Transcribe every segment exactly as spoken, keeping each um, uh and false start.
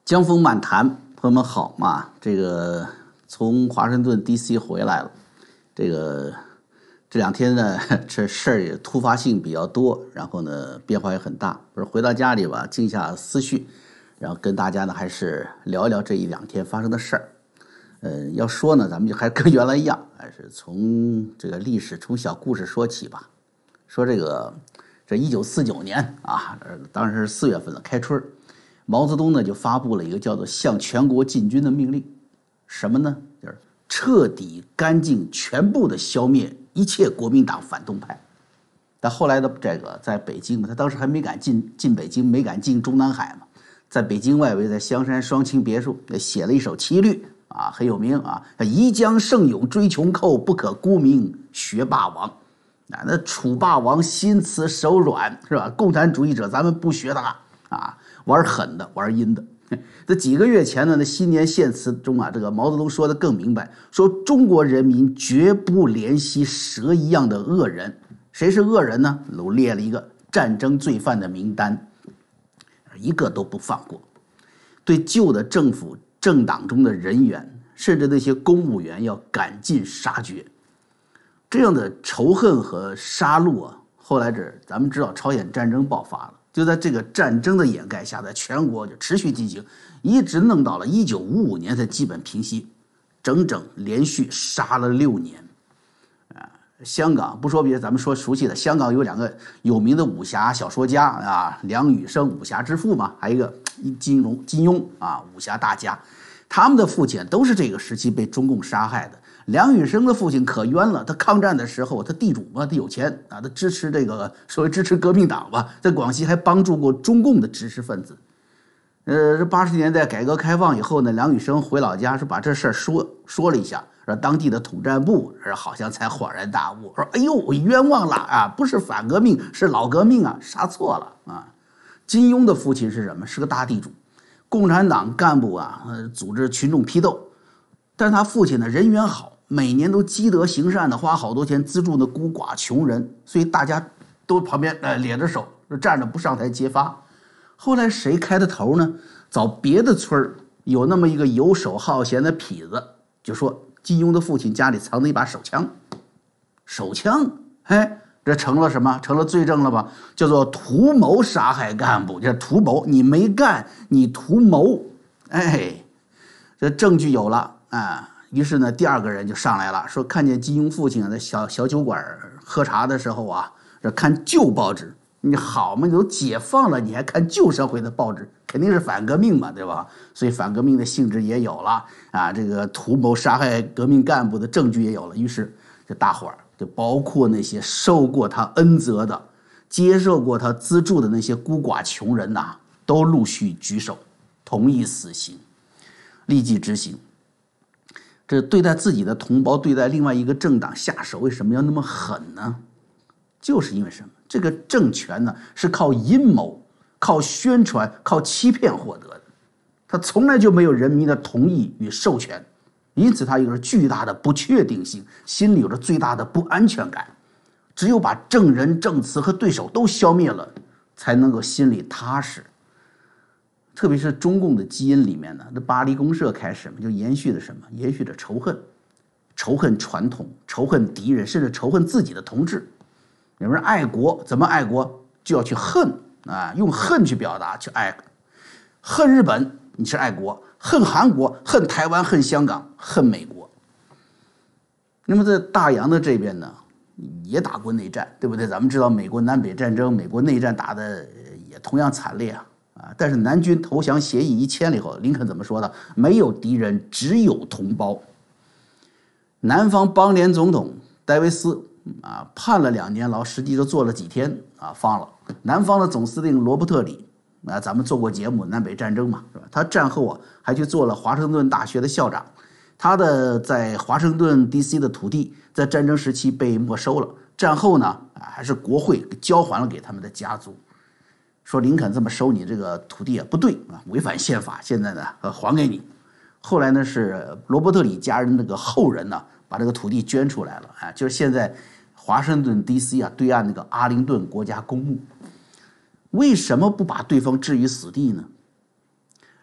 江风漫谈，朋友们好嘛？这个从华盛顿 D C 回来了，这个这两天呢，这事儿也突发性比较多，然后呢变化也很大。不是回到家里吧，静下思绪，然后跟大家呢还是聊一聊这一两天发生的事儿。呃，要说呢，咱们就还跟原来一样，还是从这个历史，从小故事说起吧。说这个这一九四九年啊，当时是四月份了，开春。毛泽东呢就发布了一个叫做向全国进军的命令，什么呢？就是彻底干净全部的消灭一切国民党反动派。但后来的这个在北京嘛，他当时还没敢进进北京，没敢进中南海嘛，在北京外围，在香山双清别墅写了一首七律啊，很有名啊，宜将胜勇追穷寇，不可沽名学霸王。啊，那楚霸王心慈手软是吧？共产主义者咱们不学他啊。玩狠的，玩阴的。这几个月前呢，那新年献词中啊，这个毛泽东说的更明白，说中国人民绝不怜惜蛇一样的恶人。谁是恶人呢？都列了一个战争罪犯的名单，一个都不放过。对旧的政府政党中的人员，甚至那些公务员要赶尽杀绝。这样的仇恨和杀戮啊，后来这咱们知道朝鲜战争爆发了。就在这个战争的掩盖下，在全国就持续进行，一直弄到了一九五五年才基本平息，整整连续杀了六年。啊，香港不说别的，咱们说熟悉的，香港有两个有名的武侠小说家啊，梁羽生武侠之父嘛，还有一个金庸金庸啊，武侠大家，他们的父亲都是这个时期被中共杀害的。梁羽生的父亲可冤了，他抗战的时候，他地主嘛，他有钱啊，他支持这个所谓支持革命党吧，在广西还帮助过中共的知识分子。呃，这八十年代改革开放以后呢，梁羽生回老家是把这事儿说说了一下，让当地的统战部好像才恍然大悟，说：“哎呦，我冤枉了啊！不是反革命，是老革命啊，杀错了啊！”金庸的父亲是什么？是个大地主，共产党干部啊，呃，组织群众批斗，但是他父亲呢人缘好。每年都积德行善的，花好多钱资助那孤寡穷人，所以大家都旁边呃咧着手站着不上台揭发。后来谁开的头呢？找别的村有那么一个游手好闲的痞子，就说金庸的父亲家里藏着一把手枪，手枪，哎，这成了什么？成了罪证了吧？叫做图谋杀害干部，这图谋，你没干，你图谋，哎，这证据有了啊。于是呢，第二个人就上来了，说看见金庸父亲在小小酒馆喝茶的时候啊，这看旧报纸，你好嘛，你都解放了，你还看旧社会的报纸，肯定是反革命嘛，对吧？所以反革命的性质也有了啊，这个图谋杀害革命干部的证据也有了。于是这大伙儿，就包括那些受过他恩泽的、接受过他资助的那些孤寡穷人呐、啊，都陆续举手同意死刑，立即执行。这对待自己的同胞，对待另外一个政党下手，为什么要那么狠呢？就是因为什么？这个政权呢是靠阴谋、靠宣传、靠欺骗获得的，他从来就没有人民的同意与授权，因此他有着巨大的不确定性，心里有着最大的不安全感。只有把证人、证词和对手都消灭了，才能够心里踏实。特别是中共的基因里面呢，这巴黎公社开始嘛，就延续的什么？延续着仇恨，仇恨传统，仇恨敌人，甚至仇恨自己的同志。有人爱国，怎么爱国？就要去恨啊，用恨去表达，去爱。恨日本，你是爱国；恨韩国，恨台湾，恨香港，恨美国。那么在大洋的这边呢，也打过内战，对不对？咱们知道美国南北战争，美国内战打的也同样惨烈啊。啊！但是南军投降协议一签了以后，林肯怎么说的？没有敌人，只有同胞。南方邦联总统戴维斯啊，判了两年牢，实际就坐了几天啊，放了。南方的总司令罗伯特里啊，咱们做过节目，南北战争嘛，是吧？他战后啊，还去做了华盛顿大学的校长。他的在华盛顿 D C 的土地，在战争时期被没收了，战后呢，啊，还是国会交还了给他们的家族。说林肯这么收你这个土地啊不对啊，违反宪法，现在呢呃还给你。后来呢是罗伯特里家人那个后人呢把这个土地捐出来了啊，就是现在华盛顿 D C 啊对岸那个阿灵顿国家公墓。为什么不把对方置于死地呢？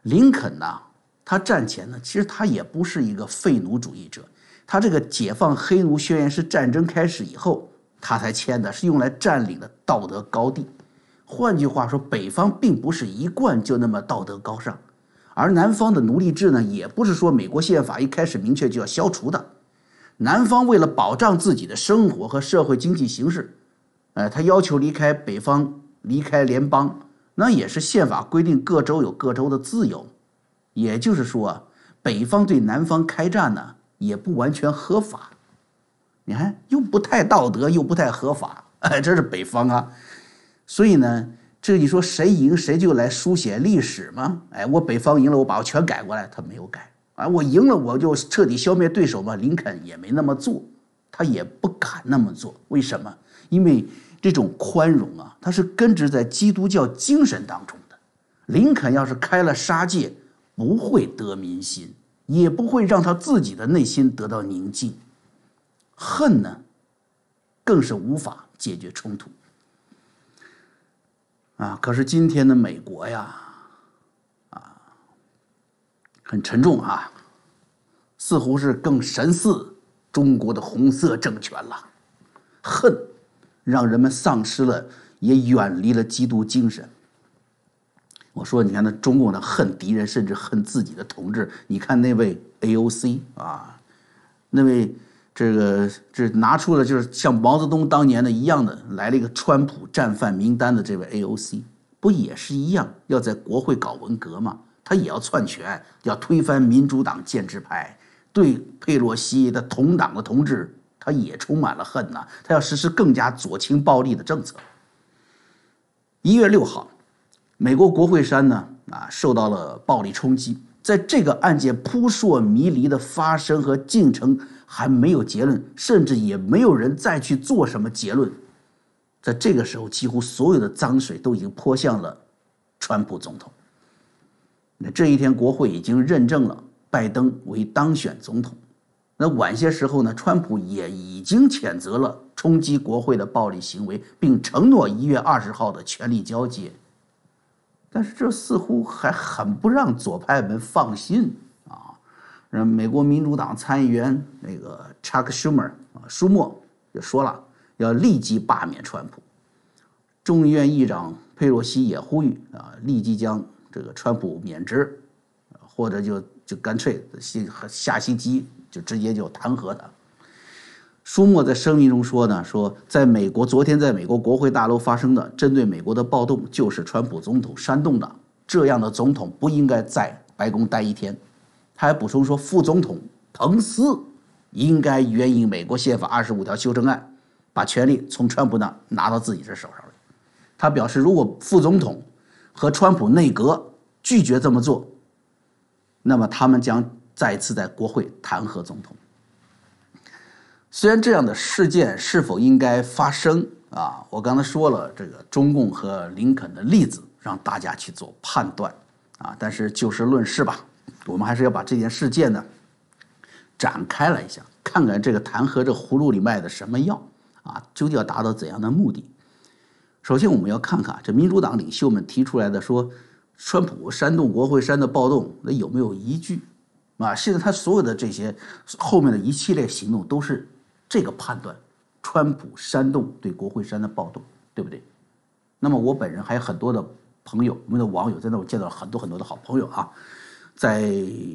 林肯呢，他战前呢，其实他也不是一个废奴主义者，他这个解放黑奴宣言是战争开始以后他才签的，是用来占领的道德高地。换句话说，北方并不是一贯就那么道德高尚，而南方的奴隶制呢，也不是说美国宪法一开始明确就要消除的。南方为了保障自己的生活和社会经济形势，呃，他要求离开北方，离开联邦，那也是宪法规定各州有各州的自由。也就是说啊，北方对南方开战呢，也不完全合法。你看，又不太道德，又不太合法，哎，这是北方啊。所以呢，这你说谁赢谁就来书写历史吗？哎，我北方赢了，我把我全改过来，他没有改啊。我赢了，我就彻底消灭对手嘛。林肯也没那么做，他也不敢那么做。为什么？因为这种宽容啊，它是根植在基督教精神当中的。林肯要是开了杀戒，不会得民心，也不会让他自己的内心得到宁静。恨呢，更是无法解决冲突。啊，可是今天的美国呀，啊，很沉重啊，似乎是更神似中国的红色政权了。恨让人们丧失了，也远离了基督精神。我说，你看那中共的恨敌人，甚至恨自己的同志。你看那位 A O C 啊，那位这个这拿出了就是像毛泽东当年的一样的，来了一个川普战犯名单的这位 A O C， 不也是一样要在国会搞文革吗？他也要篡权，要推翻民主党建制派，对佩洛西的同党的同志，他也充满了恨呐。他要实施更加左倾暴力的政策。一月六号。美国国会山呢啊受到了暴力冲击，在这个案件扑朔迷离的发生和进程还没有结论，甚至也没有人再去做什么结论。在这个时候，几乎所有的脏水都已经泼向了川普总统。那这一天，国会已经认证了拜登为当选总统。那晚些时候呢，川普也已经谴责了冲击国会的暴力行为，并承诺一月二十号的权力交接。但是这似乎还很不让左派们放心啊！让美国民主党参议员那个 Chuck Schumer 啊，舒默就说了，要立即罢免川普。众议院议长佩洛西也呼吁啊，立即将这个川普免职，或者就就干脆下星期就直接就弹劾他。舒默在声明中说呢，说在美国昨天在美国国会大楼发生的针对美国的暴动，就是川普总统煽动的，这样的总统不应该在白宫待一天。他还补充说，副总统彭斯应该援引美国宪法二十五条修正案，把权力从川普那拿到自己这手上来。他表示，如果副总统和川普内阁拒绝这么做，那么他们将再次在国会弹劾总统。虽然这样的事件是否应该发生啊，我刚才说了这个中共和林肯的例子，让大家去做判断啊，但是就事论事吧，我们还是要把这件事件呢展开了一下，看看这个弹劾这葫芦里卖的什么药啊，究竟要达到怎样的目的。首先我们要看看这民主党领袖们提出来的说川普煽动国会山的暴动，那有没有依据啊？现在他所有的这些后面的一系列行动都是这个判断，川普煽动对国会山的暴动，对不对？那么我本人还有很多的朋友，我们的网友在那，我见到了很多很多的好朋友啊，在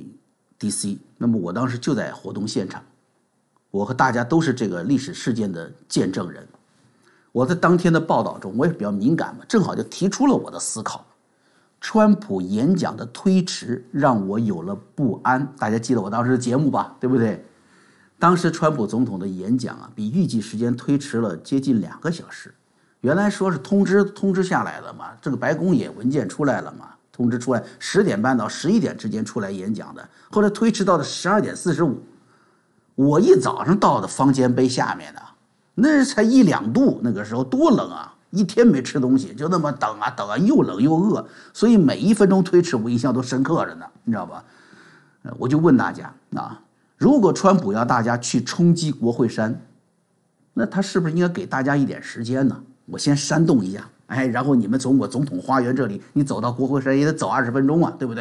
D C。那么我当时就在活动现场，我和大家都是这个历史事件的见证人。我在当天的报道中，我也比较敏感嘛，正好就提出了我的思考。川普演讲的推迟让我有了不安，大家记得我当时的节目吧，对不对？当时川普总统的演讲啊，比预计时间推迟了接近两个小时。原来说是通知通知下来了嘛，这个白宫也文件出来了嘛，通知出来十点半到十一点之间出来演讲的，后来推迟到了十二点四十五。我一早上到的方尖碑下面呢，那才一两度，那个时候多冷啊！一天没吃东西，就那么等啊等啊，又冷又饿，所以每一分钟推迟我印象都深刻着呢，你知道吧？我就问大家啊。如果川普要大家去冲击国会山，那他是不是应该给大家一点时间呢？我先煽动一下，哎，然后你们从我总统花园这里，你走到国会山也得走二十分钟啊，对不对？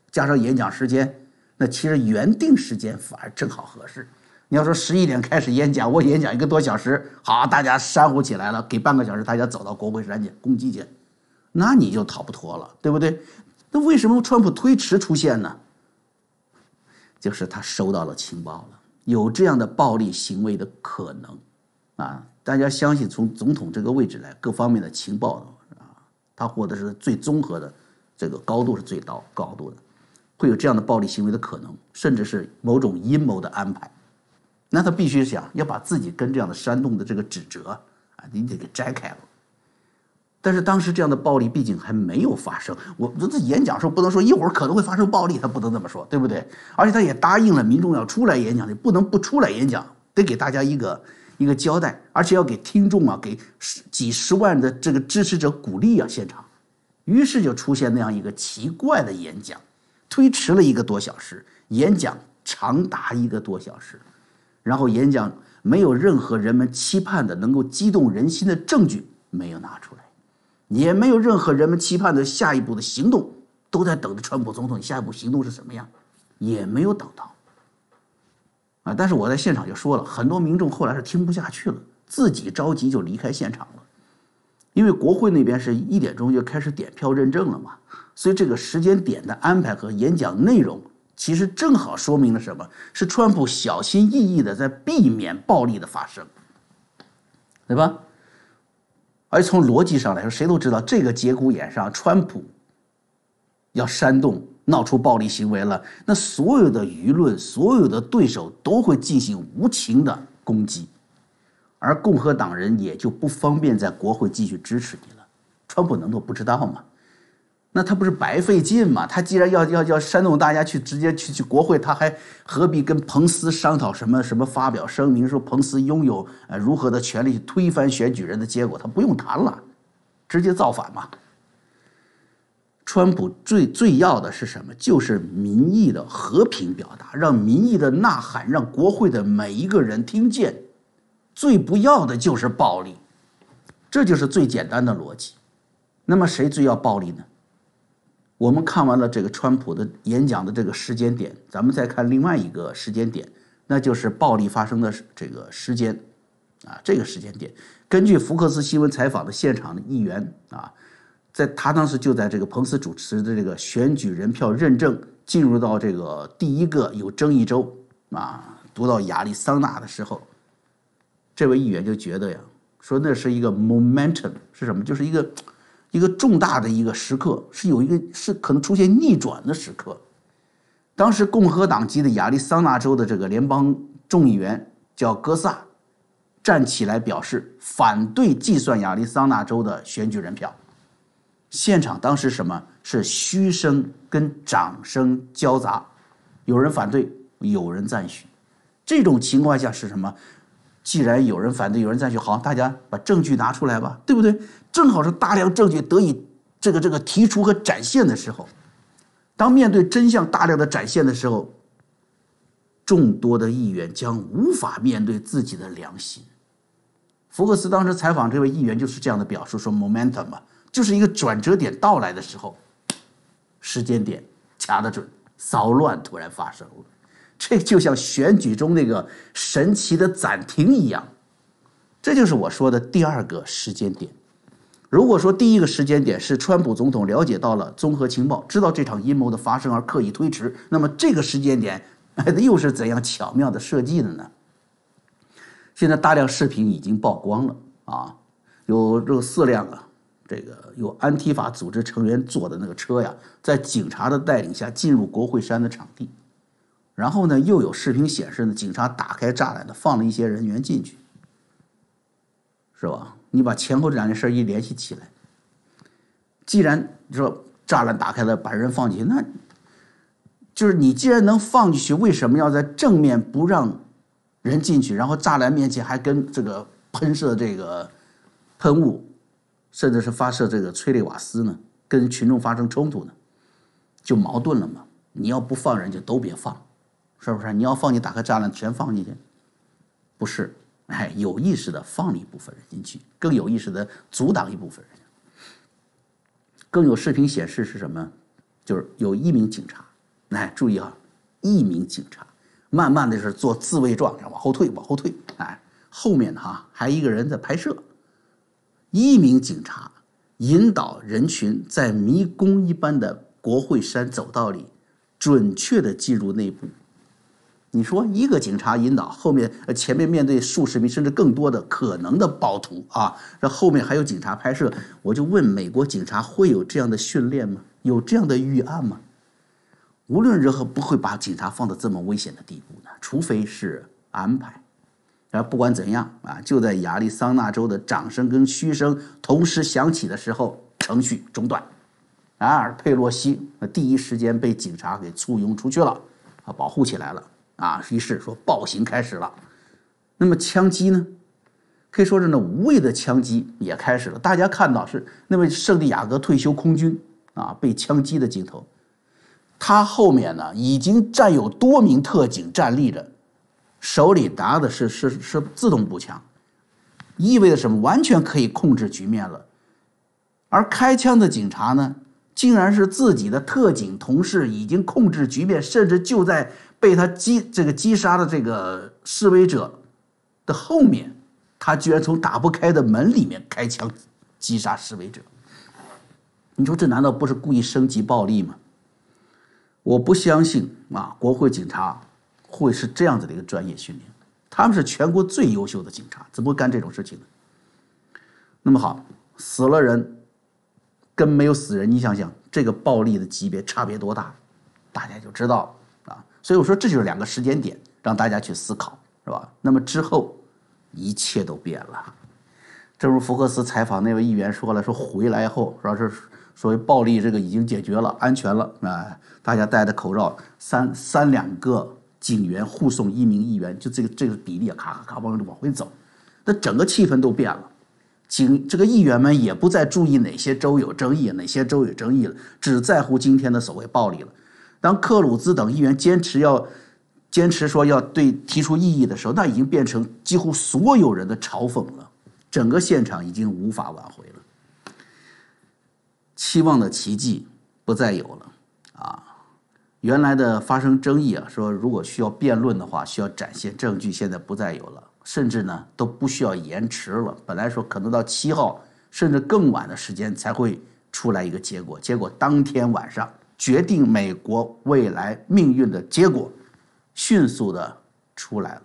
加上演讲时间，那其实原定时间反而正好合适。你要说十一点开始演讲，我演讲一个多小时，好，大家煽乎起来了，给半个小时，大家走到国会山去攻击去，那你就逃不脱了，对不对？那为什么川普推迟出现呢？就是他收到了情报了，有这样的暴力行为的可能啊！大家相信，从总统这个位置来，各方面的情报啊，他获得是最综合的，这个高度是最高高度的，会有这样的暴力行为的可能，甚至是某种阴谋的安排。那他必须想要把自己跟这样的煽动的这个指责啊，你得给摘开了。但是当时这样的暴力毕竟还没有发生，我这演讲时候不能说一会儿可能会发生暴力，他不能这么说，对不对？而且他也答应了民众要出来演讲，你不能不出来演讲，得给大家一个一个交代，而且要给听众啊，给几十万的这个支持者鼓励啊，现场。于是就出现那样一个奇怪的演讲，推迟了一个多小时，演讲长达一个多小时。然后演讲没有任何人们期盼的能够激动人心的证据没有拿出来，也没有任何人们期盼的下一步的行动，都在等着川普总统下一步行动是什么样，也没有等到啊！但是我在现场就说了，很多民众后来是听不下去了，自己着急就离开现场了，因为国会那边是一点钟就开始点票认证了嘛，所以这个时间点的安排和演讲内容其实正好说明了什么？是川普小心翼翼的在避免暴力的发生，对吧？而从逻辑上来说，谁都知道这个节骨眼上，川普要煽动闹出暴力行为了，那所有的舆论、所有的对手都会进行无情的攻击，而共和党人也就不方便在国会继续支持你了。川普能够不知道吗？那他不是白费劲吗？他既然要要要煽动大家去直接去去国会，他还何必跟彭斯商讨什么什么发表声明说彭斯拥有呃如何的权利去推翻选举人的结果？他不用谈了，直接造反嘛。川普最最要的是什么？就是民意的和平表达，让民意的呐喊，让国会的每一个人听见。最不要的就是暴力，这就是最简单的逻辑。那么谁最要暴力呢？我们看完了这个川普的演讲的这个时间点，咱们再看另外一个时间点，那就是暴力发生的这个时间啊，这个时间点，根据福克斯新闻采访的现场的议员啊，在他当时就在这个彭斯主持的这个选举人票认证进入到这个第一个有争议州啊，读到亚利桑那的时候，这位议员就觉得呀，说那是一个 momentum 是什么？就是一个。一个重大的一个时刻，是有一个是可能出现逆转的时刻。当时共和党籍的亚利桑那州的这个联邦众议员叫戈萨，站起来表示反对计算亚利桑那州的选举人票。现场当时什么是嘘声跟掌声交杂，有人反对，有人赞许。这种情况下是什么？既然有人反对，有人赞许，好，大家把证据拿出来吧，对不对？正好是大量证据得以这个这个提出和展现的时候，当面对真相大量的展现的时候，众多的议员将无法面对自己的良心。福克斯当时采访这位议员就是这样的表述，说 momentum 嘛，就是一个转折点到来的时候，时间点掐得准，骚乱突然发生了。这就像选举中那个神奇的暂停一样，这就是我说的第二个时间点。如果说第一个时间点是川普总统了解到了综合情报，知道这场阴谋的发生而刻意推迟，那么这个时间点又是怎样巧妙的设计的呢？现在大量视频已经曝光了啊，有这四辆啊，这个有安提法组织成员坐的那个车呀，在警察的带领下进入国会山的场地。然后呢，又有视频显示呢，警察打开栅栏的，放了一些人员进去，是吧？你把前后这两件事一联系起来，既然说栅栏打开了，把人放进去，那就是你既然能放进去，为什么要在正面不让人进去，然后栅栏面前还跟这个喷射这个喷雾，甚至是发射这个催泪瓦斯呢？跟群众发生冲突呢？就矛盾了嘛？你要不放人就都别放。是不是？你要放你打开栅栏全放进去，不是？哎，有意识的放了一部分人进去，更有意识的阻挡一部分人。更有视频显示是什么？就是有一名警察哎，注意啊，一名警察，慢慢的是做自卫状，往后退，往后退，哎，后面呢哈还一个人在拍摄，一名警察引导人群在迷宫一般的国会山走道里，准确的进入内部。你说一个警察引导，后面前面面对数十名甚至更多的可能的暴徒啊，这后面还有警察拍摄，我就问美国警察会有这样的训练吗？有这样的预案吗？无论如何不会把警察放到这么危险的地步呢，除非是安排。而不管怎样啊，就在亚利桑那州的掌声跟嘘声同时响起的时候，程序中断。然而佩洛西第一时间被警察给簇拥出去了，啊，保护起来了。啊，于是说暴行开始了。那么枪击呢？可以说是呢无谓的枪击也开始了。大家看到是那位圣地亚哥退休空军啊被枪击的镜头，他后面呢已经站有多名特警站立着，手里拿的是是是自动步枪，意味着什么？完全可以控制局面了。而开枪的警察呢，竟然是自己的特警同事，已经控制局面，甚至就在被他击这个击杀的这个示威者的后面，他居然从打不开的门里面开枪击杀示威者。你说这难道不是故意升级暴力吗？我不相信啊，国会警察会是这样子的一个专业训练，他们是全国最优秀的警察，怎么会干这种事情呢？那么好，死了人跟没有死人，你想想这个暴力的级别差别多大，大家就知道了啊。所以我说这就是两个时间点，让大家去思考，是吧？那么之后一切都变了。正如福克斯采访那位议员说了，说回来后说是所谓暴力这个已经解决了，安全了啊，大家戴着口罩，三三两个警员护送一名议员，就这个这个比例啊，咔咔咔往往回走，那整个气氛都变了。警这个议员们也不再注意哪些州有争议，哪些州有争议了，只在乎今天的所谓暴力了。当克鲁兹等议员坚持要坚持说要对提出异议的时候，那已经变成几乎所有人的嘲讽了，整个现场已经无法挽回了。期望的奇迹不再有了啊！原来的发生争议啊，说如果需要辩论的话，需要展现证据，现在不再有了。甚至呢都不需要延迟了，本来说可能到七号甚至更晚的时间才会出来一个结果，结果当天晚上决定美国未来命运的结果迅速的出来了。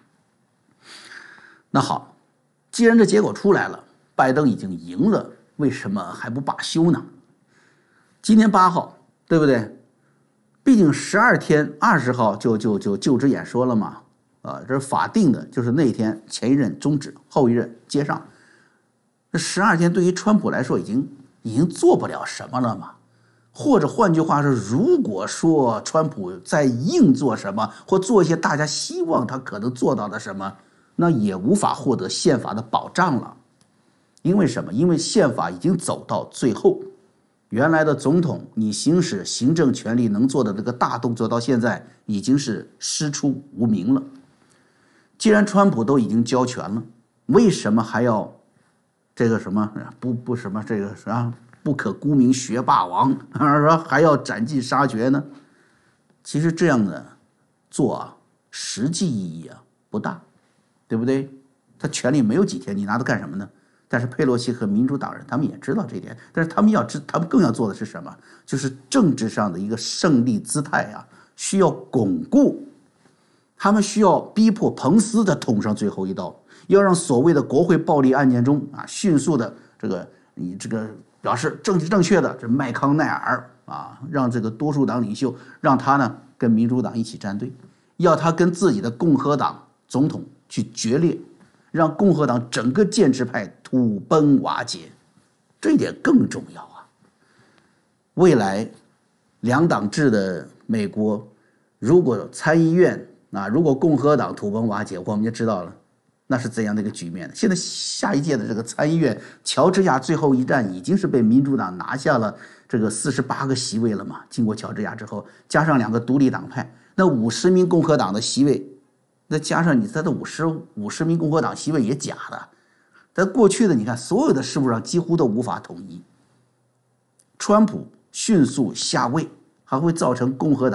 那好，既然这结果出来了，拜登已经赢了，为什么还不罢休呢？今天八号，对不对？毕竟十二天二十号就就就就职演说了嘛。啊，这是法定的，就是那天前一任终止，后一任接上。这十二天对于川普来说已经已经做不了什么了嘛？或者换句话说，如果说川普在硬做什么，或做一些大家希望他可能做到的什么，那也无法获得宪法的保障了。因为什么？因为宪法已经走到最后，原来的总统你行使行政权力能做的这个大动作，到现在已经是师出无名了。既然川普都已经交权了，为什么还要这个什么不不什么这个啊不可沽名学霸王，说还要斩尽杀绝呢？其实这样的做啊，实际意义啊不大，对不对？他权力没有几天，你拿它干什么呢？但是佩洛西和民主党人他们也知道这一点，但是他们要知，他们更要做的是什么？就是政治上的一个胜利姿态啊，需要巩固。他们需要逼迫彭斯的捅上最后一刀，要让所谓的国会暴力案件中啊迅速的这个你这个表示政治正确的这麦康奈尔啊，让这个多数党领袖让他呢跟民主党一起站队，要他跟自己的共和党总统去决裂，让共和党整个建制派土崩瓦解，这一点更重要啊！未来两党制的美国，如果参议院啊，如果共和党土崩瓦解，我们就知道了那是怎样的一个局面。现在下一届的这个参议院，乔治亚最后一战已经是被民主党拿下了这个四十八个席位了嘛。经过乔治亚之后，加上两个独立党派，那五十名共和党的席位，那加上你他的五十五十名共和党席位也假的。在过去的你看，所有的事务上几乎都无法统一。川普迅速下位，还会造成共和党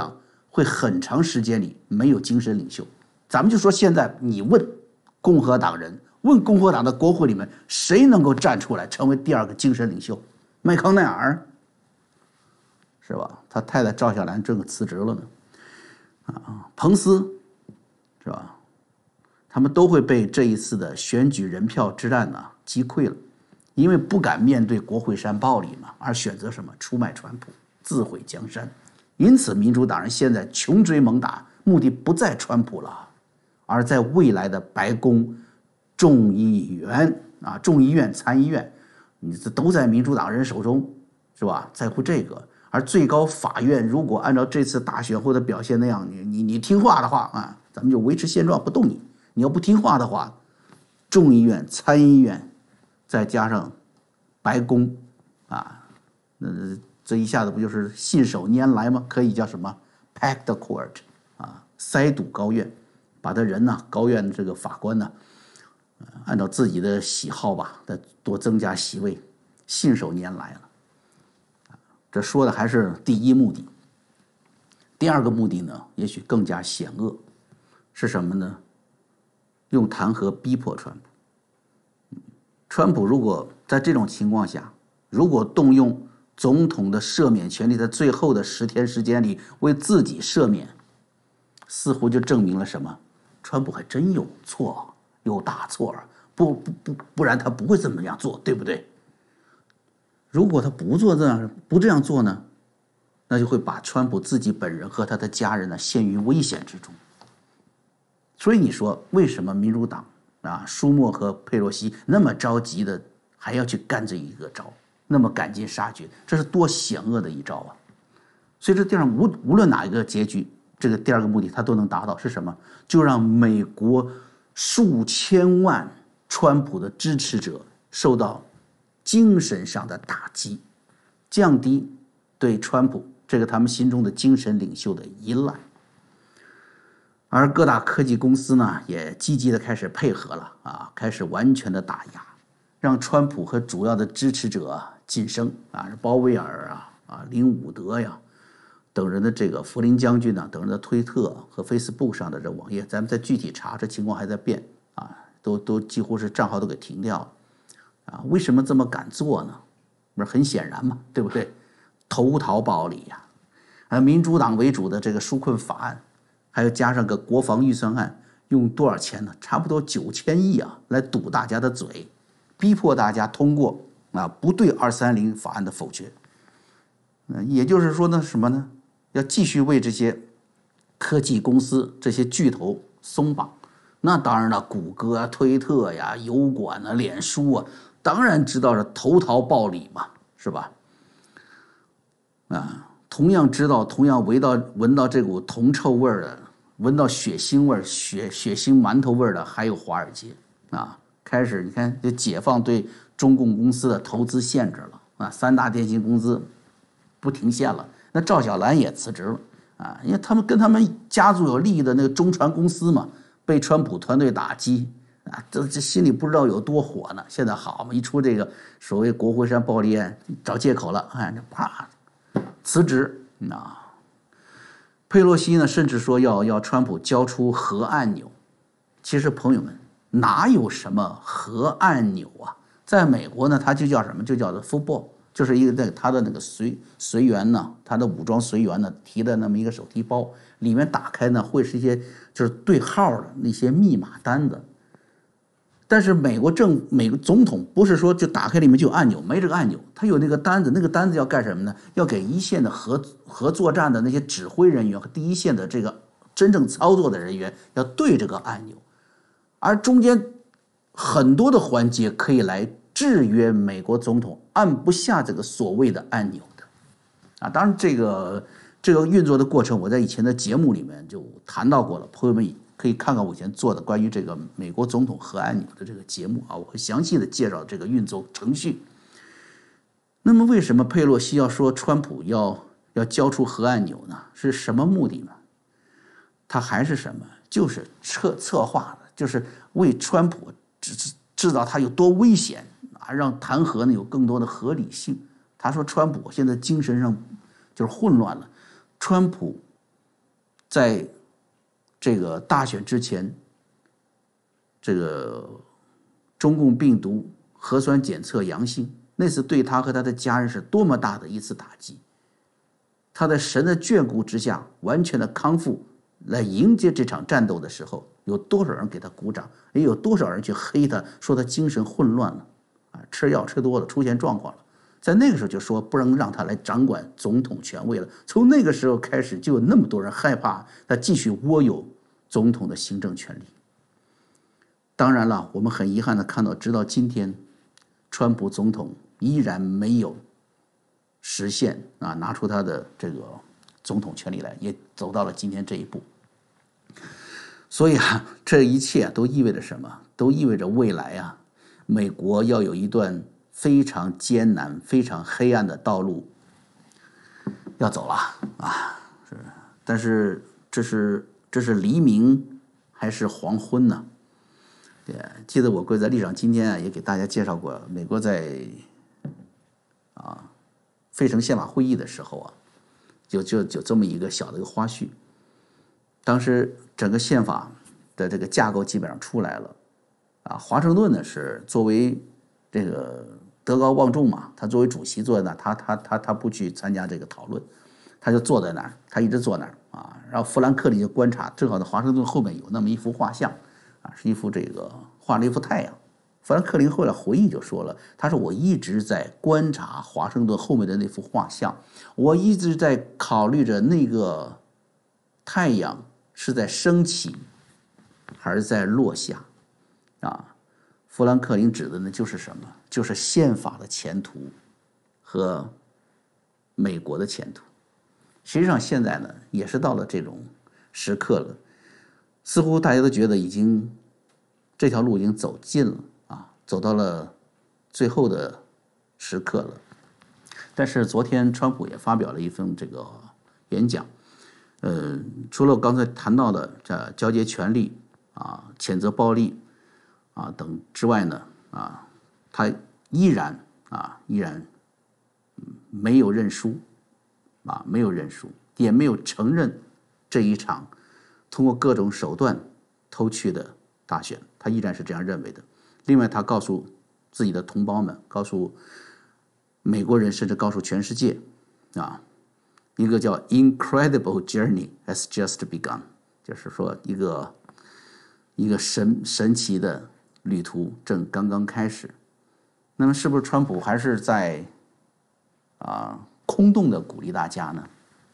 会很长时间里没有精神领袖。咱们就说现在，你问共和党人，问共和党的国会里面谁能够站出来成为第二个精神领袖？麦康奈尔，是吧？他太太赵小兰正辞职了呢。啊，彭斯，是吧？他们都会被这一次的选举人票之战呢击溃了，因为不敢面对国会山暴力嘛，而选择什么出卖川普，自毁江山。因此，民主党人现在穷追猛打，目的不在川普了，而在未来的白宫、众议员啊、众议院、参议院，你这都在民主党人手中，是吧？在乎这个。而最高法院如果按照这次大选后的表现那样，你你你听话的话啊，咱们就维持现状不动你。你要不听话的话，众议院、参议院，再加上白宫，啊，那这一下子不就是信手拈来吗？可以叫什么 pack the court 啊，塞堵高院，把他人呢，高院的这个法官呢，按照自己的喜好吧，再多增加席位，信手拈来了。这说的还是第一目的。第二个目的呢，也许更加险恶，是什么呢？用弹劾逼迫川普。川普如果在这种情况下，如果动用总统的赦免权利，在最后的十天时间里为自己赦免，似乎就证明了什么？川普还真有错，有大错，不不不，不然他不会这么样做，对不对？如果他不做这样，不这样做呢，那就会把川普自己本人和他的家人呢陷于危险之中。所以你说为什么民主党啊，舒默和佩洛西那么着急的还要去干这一个招，那么赶尽杀绝，这是多险恶的一招啊！所以这地方无无论哪一个结局，这个第二个目的他都能达到，是什么？就让美国数千万川普的支持者受到精神上的打击，降低对川普这个他们心中的精神领袖的依赖。而各大科技公司呢，也积极的开始配合了啊，开始完全的打压，让川普和主要的支持者晋升啊，鲍威尔啊、啊林伍德呀等人的这个福林将军呢、啊、等人的推特和 Facebook 上的这网页，咱们再具体查，这情况还在变啊，都都几乎是账号都给停掉了啊。为什么这么敢做呢？不是很显然嘛，对不对？投桃报李呀、啊，啊，民主党为主的这个纾困法案。还要加上个国防预算案，用多少钱呢？差不多九千亿啊，来堵大家的嘴，逼迫大家通过啊不对二三零法案的否决。嗯，也就是说呢，什么呢？要继续为这些科技公司、这些巨头松绑。那当然了，谷歌啊、推特呀、油管啊、脸书啊，当然知道是投桃报李嘛，是吧？啊。同样知道，同样闻到闻到这股铜臭味的，闻到血腥味、血血腥馒头味的，还有华尔街啊！开始你看，就解放对中共公司的投资限制了啊！三大电信公司不停线了，那赵小兰也辞职了啊！因为他们跟他们家族有利益的那个中传公司嘛，被川普团队打击啊，这这心里不知道有多火呢。现在好嘛，一出这个所谓国会山暴力案，找借口了，哎，这啪。辞职啊！佩洛西呢，甚至说要要川普交出核按钮。其实朋友们，哪有什么核按钮啊？在美国呢，它就叫什么？就叫做 football， 就是一个那个他的那个随随员呢，他的武装随员呢提的那么一个手提包，里面打开呢会是一些就是对号的那些密码单子。但是美国政美国总统不是说就打开里面就有按钮，没这个按钮，他有那个单子，那个单子要干什么呢？要给一线的核核作战的那些指挥人员和第一线的这个真正操作的人员要对这个按钮，而中间很多的环节可以来制约美国总统按不下这个所谓的按钮的啊。当然这个这个运作的过程，我在以前的节目里面就谈到过了，朋友们可以看看我以前做的关于这个美国总统核按钮的这个节目啊，我会详细的介绍这个运作程序。那么为什么佩洛西要说川普要要交出核按钮呢？是什么目的呢？他还是什么？就是策策划的，就是为川普制制造他有多危险啊，让弹劾呢有更多的合理性。他说川普现在精神上就是混乱了，川普在这个大选之前，这个中共病毒核酸检测阳性，那次对他和他的家人是多么大的一次打击。他在神的眷顾之下，完全的康复，来迎接这场战斗的时候，有多少人给他鼓掌，也有多少人去黑他，说他精神混乱了，啊，吃药吃多了，出现状况了。在那个时候就说不能让他来掌管总统权位了。从那个时候开始，就有那么多人害怕他继续握有总统的行政权力。当然了，我们很遗憾的看到，直到今天，川普总统依然没有实现啊，拿出他的这个总统权力来，也走到了今天这一步。所以啊，这一切都意味着什么？都意味着未来啊，美国要有一段非常艰难、非常黑暗的道路要走了啊！是，但是这是这是黎明还是黄昏呢？对，记得我贵在立场今天啊，也给大家介绍过，美国在啊费城宪法会议的时候啊，就就就这么一个小的一个花絮。当时整个宪法的这个架构基本上出来了，啊，华盛顿呢是作为这个德高望重嘛，他作为主席坐在那，他他他他不去参加这个讨论，他就坐在那儿，他一直坐那儿啊。然后富兰克林就观察，正好在华盛顿后面有那么一幅画像，啊，是一幅这个画了一幅太阳。富兰克林后来回忆就说了，他说我一直在观察华盛顿后面的那幅画像，我一直在考虑着那个太阳是在升起还是在落下啊？富兰克林指的呢就是什么？就是宪法的前途和美国的前途。实际上现在呢也是到了这种时刻了，似乎大家都觉得已经这条路已经走近了啊，走到了最后的时刻了。但是昨天川普也发表了一份这个演讲，呃，除了我刚才谈到的这交接权力啊、谴责暴力啊等之外呢，啊，他依然啊依然没有认输啊，没有认输，也没有承认这一场通过各种手段偷去的大选，他依然是这样认为的。另外，他告诉自己的同胞们，告诉美国人，甚至告诉全世界，啊，一个叫 "incredible journey has just begun"， 就是说一个一个神神奇的旅途正刚刚开始。那么，是不是川普还是在啊空洞的鼓励大家呢？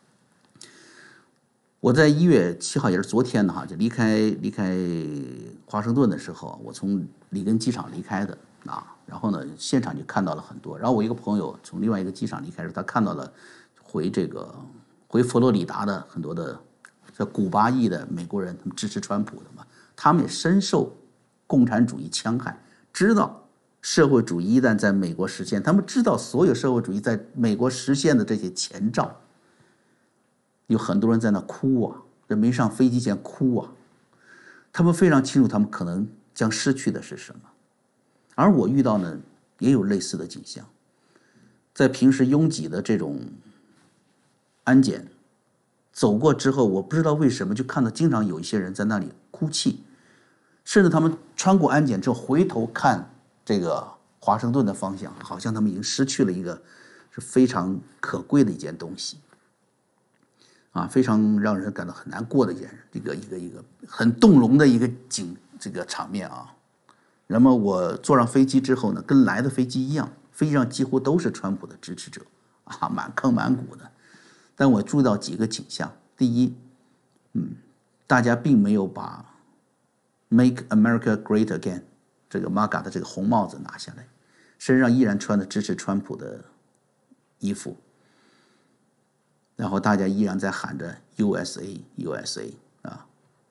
我在一月七号，也是昨天的哈，就离开离开华盛顿的时候，我从里根机场离开的啊，然后呢，现场就看到了很多。然后我一个朋友从另外一个机场离开时，他看到了回这个回佛罗里达的很多的这古巴裔的美国人，他们支持川普的嘛，他们也深受共产主义戕害，知道社会主义一旦在美国实现，他们知道所有社会主义在美国实现的这些前兆。有很多人在那哭啊，这没上飞机前哭啊，他们非常清楚他们可能将失去的是什么。而我遇到呢也有类似的景象，在平时拥挤的这种安检走过之后，我不知道为什么就看到经常有一些人在那里哭泣，甚至他们穿过安检之后回头看这个华盛顿的方向，好像他们已经失去了一个是非常可贵的一件东西啊，非常让人感到很难过的一件一个一个一个很动容的一个景这个场面啊。那么我坐上飞机之后呢，跟来的飞机一样，飞机上几乎都是川普的支持者啊，满坑满谷的。但我注意到几个景象，第一，嗯，大家并没有把 Make America Great Again 这个 M A G A 的这个红帽子拿下来，身上依然穿的支持川普的衣服，然后大家依然在喊着 U S A U S A 啊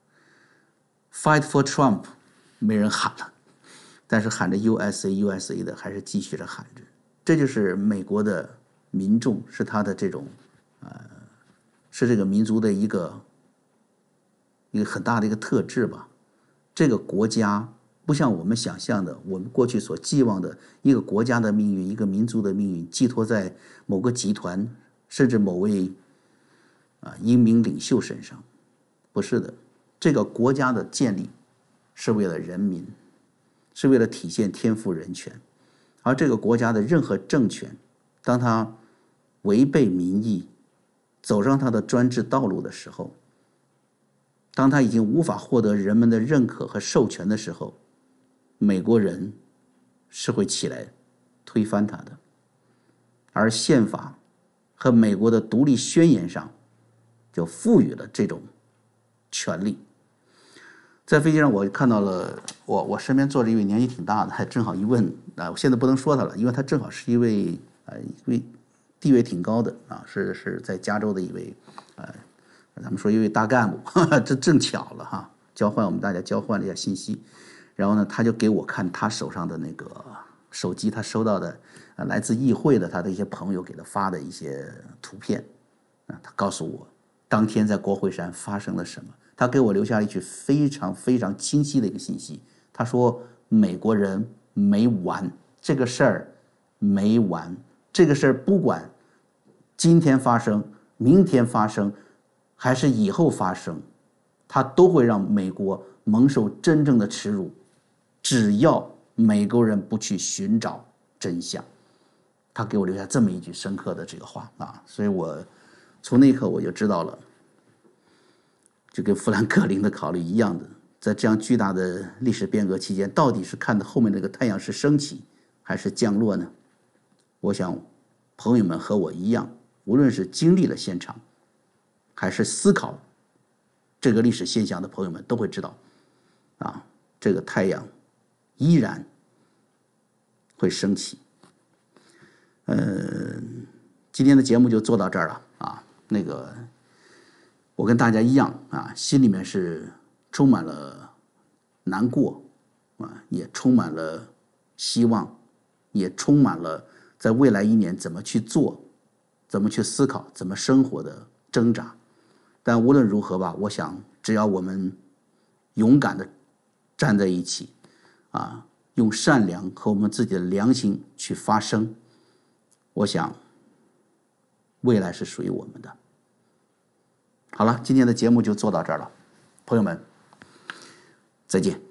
，Fight for Trump 没人喊了，但是喊着 U S A U S A 的还是继续着喊着。这就是美国的民众，是他的这种呃，是这个民族的一个一个很大的一个特质吧。这个国家不像我们想象的，我们过去所寄望的一个国家的命运，一个民族的命运寄托在某个集团甚至某位啊英明领袖身上。 不是的，这个国家的建立是为了人民，是为了体现天赋人权。而这个国家的任何政权，当他违背民意，走上他的专制道路的时候，当他已经无法获得人们的认可和授权的时候，美国人是会起来推翻他的。而宪法和美国的独立宣言上就赋予了这种权利。在飞机上，我看到了我我身边坐着一位年纪挺大的，还正好一问啊，我现在不能说他了，因为他正好是一位呃一位地位挺高的啊，是是在加州的一位呃，咱们说一位大干部，呵呵，这正巧了哈，交换我们大家交换了一下信息，然后呢，他就给我看他手上的那个手机，他收到的啊来自议会的他的一些朋友给他发的一些图片啊，他告诉我当天在国会山发生了什么。他给我留下了一句非常非常清晰的一个信息，他说美国人没完，这个事儿没完，这个事儿不管今天发生、明天发生，还是以后发生，他都会让美国蒙受真正的耻辱，只要美国人不去寻找真相。他给我留下这么一句深刻的这个话啊，所以我从那一刻我就知道了，就跟富兰克林的考虑一样的，在这样巨大的历史变革期间，到底是看到后面那个太阳是升起还是降落呢？我想朋友们和我一样，无论是经历了现场还是思考这个历史现象的朋友们都会知道啊，这个太阳依然会升起。呃，今天的节目就做到这儿了啊。那个，我跟大家一样啊，心里面是充满了难过啊，也充满了希望，也充满了在未来一年怎么去做、怎么去思考、怎么生活的挣扎。但无论如何吧，我想只要我们勇敢的站在一起啊，用善良和我们自己的良心去发声，我想未来是属于我们的。好了，今天的节目就做到这儿了，朋友们，再见。